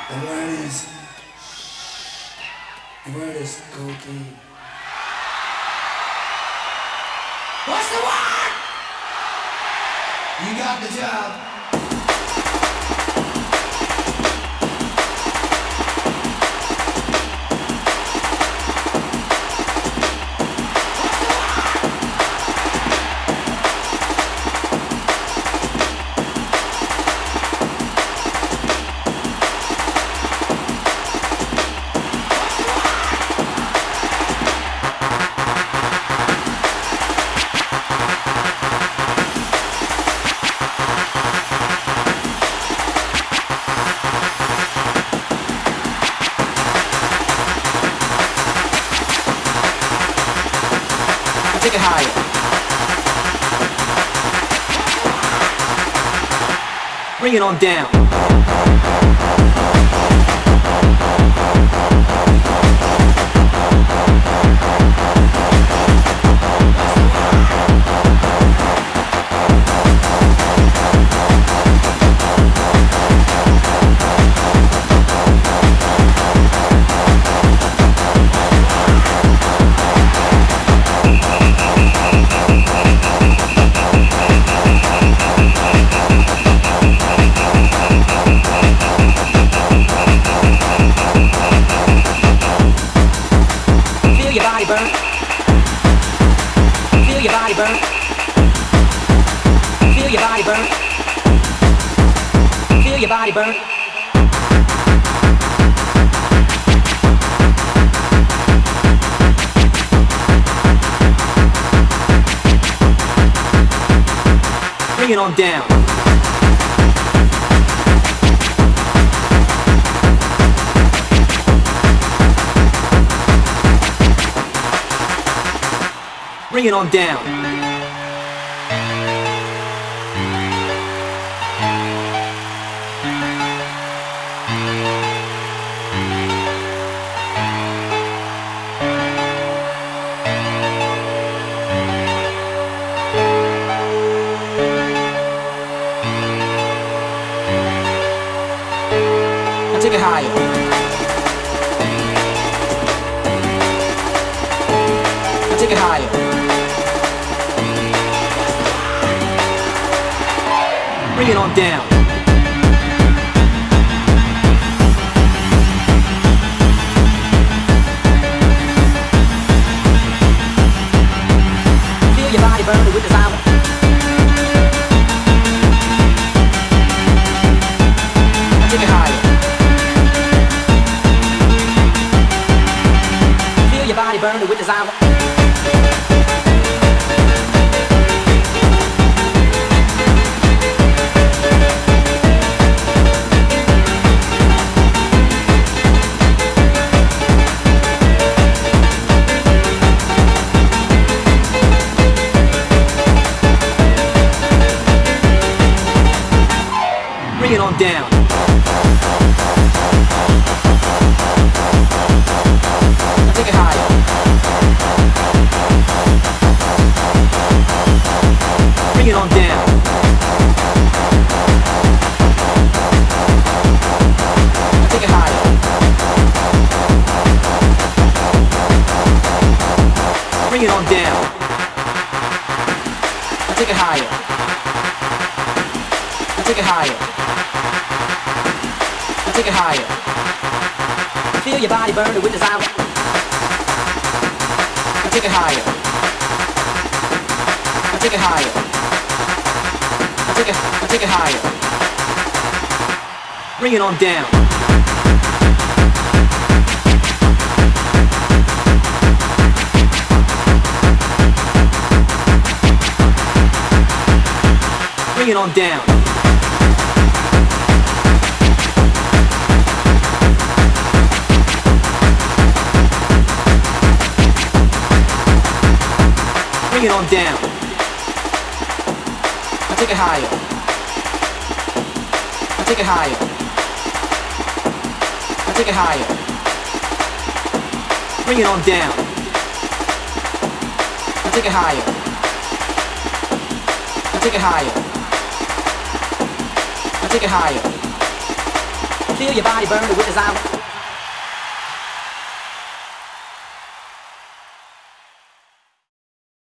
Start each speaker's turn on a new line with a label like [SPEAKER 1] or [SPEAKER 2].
[SPEAKER 1] The word is, the word is cocaine. What's the word? You got the job.
[SPEAKER 2] Take it higher. Bring it on down. Feel your body burn. Feel your body burn. Feel your body burn. Feel your body burn. Bring it on down. Bring it on down. Now take it higher. Now take it higher. Bring it on down. Feel your body burning with desire. Now take it higher. Feel your body burning with desire. Bring it on down. Now take it higher. Bring it on down. Now take it higher. Bring it on down. Now take it higher. Now take it higher. Now take it higher. Feel your body burning with desire. Now take it higher. Now take it higher. Now take it higher. Bring it on down. Bring it on down. Bring it on down. Now take it higher. Now take it higher. Now take it higher. Bring it on down. Now take it higher. Now take it higher. Now take it higher. feel your body burn, the witness out.